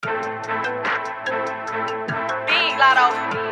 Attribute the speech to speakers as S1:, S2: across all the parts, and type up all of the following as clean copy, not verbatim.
S1: Big Lotto.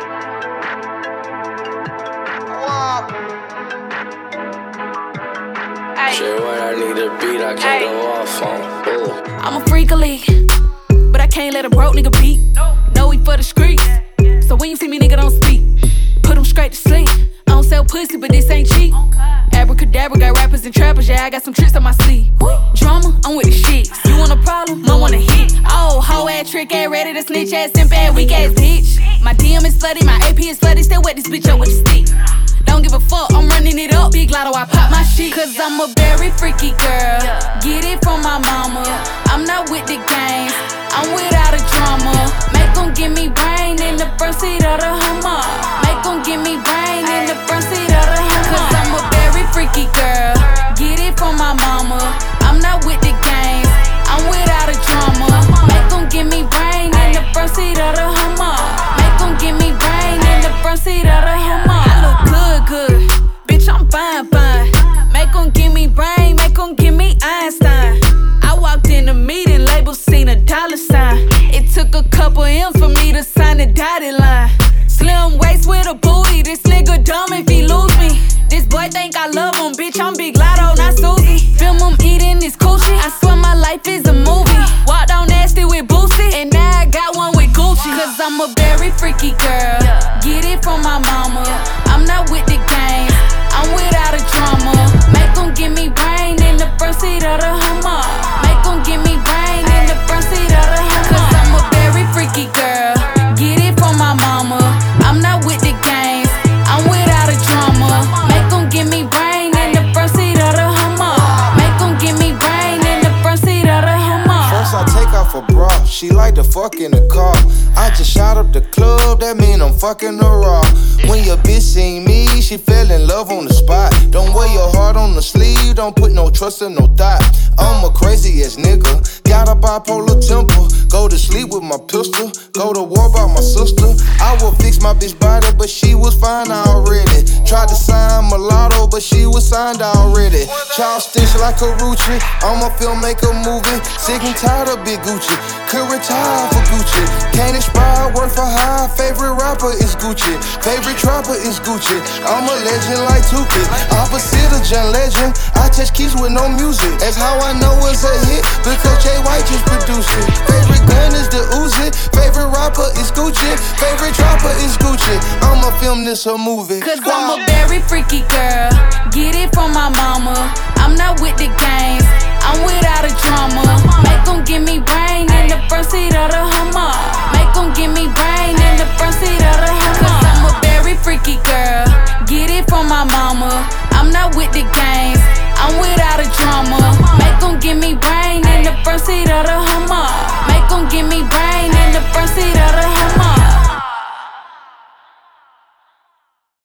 S2: Shit, what I need a beat, I can't go off on. Ooh.
S3: I'm a freak of league, but I can't let a broke nigga beat. No, he for the streets, so when you see me, nigga, don't speak. Put him straight to sleep. I don't sell pussy, but this ain't cheap. Abracadabra, got rappers and trappers, yeah, I got some tricks on my sleeve. Drama, I'm with the shit. You want a problem? I want a hit. Oh, hoe ass, trick ass, ready to snitch ass, simp ass, weak ass bitch. My DM is flooded, my AP is flooded, still wet this bitch up with the stick. Don't give a fuck, I'm running it up. Big Lotto, I pop my shit. Cause I'm a very freaky girl. Get it from my mama. I'm not with the games, I'm without a drama. Make them give me brain in the front seat of the Hummer. Make them give me brain in the front seat of the Hummer. Cause I'm a very freaky girl. Get it from my mama. I'm not with the games, I'm without a drama. Make them give me brain in the front seat of the Hummer. Make them give me brain in the front seat of the Hummer. I look good, bitch, I'm fine. Make them give me brain, make them give me Einstein. I walked in the meeting, label seen a dollar sign. It took a couple M's for me to sign the dotted line. Slim waist with a booty, this nigga dumb if he lose me. This boy think I love him, bitch, I'm Big Lotto, not Susie. Film him eating this coochie, I swear my life is a movie. Walked on nasty with Boosie, and now I got one with Gucci. Cause I'm a very freaky girl, get it from my mama. I'm not with the games, I'm without a drama. Make them give me brain in the front seat of the Hummer. Make them give me brain in the front seat of the Hummer. Cause I'm a very freaky girl, get it from my mama. I'm not with the games, I'm without a drama. Make them give me brain in the front seat of the Hummer. Make them give me brain in the front seat of the Hummer.
S4: First I take off a bra, she like to fuck in the car. I just shot up the club, that mean I'm fucking her raw. When your bitch seen me, she fell in love on the spot. Don't wear your heart on the sleeve, don't put no trust in no thought. I'm a crazy ass nigga, got a bipolar temper. Go to sleep with my pistol, go to war by my sister. I will fix my bitch body, but she was fine already. Tried to sign mulatto, but she was signed already. Child stitch like a Rucci, I'm a filmmaker movie. Sick and tired of Big Gucci, could retire for Gucci. Can't expire, work for high. Favorite rapper is Gucci, favorite trapper is Gucci. I'm a legend like Tupac, opposite of John Legend. I touch keys with no music, that's how I know it's a hit, because Jay White just produced it. Favorite gun is the Uzi, favorite rapper is Gucci, favorite trapper is Gucci. I'ma film this a movie.
S3: Cause I'm a very freaky girl, get it from my mama. I'm not with the games, I'm without a drama. Make them give me brain in the front seat of the Hummer. Make them give me brain in the front seat of the Hummer. Cause I'm a very freaky girl, get it from my mama. I'm not with the games,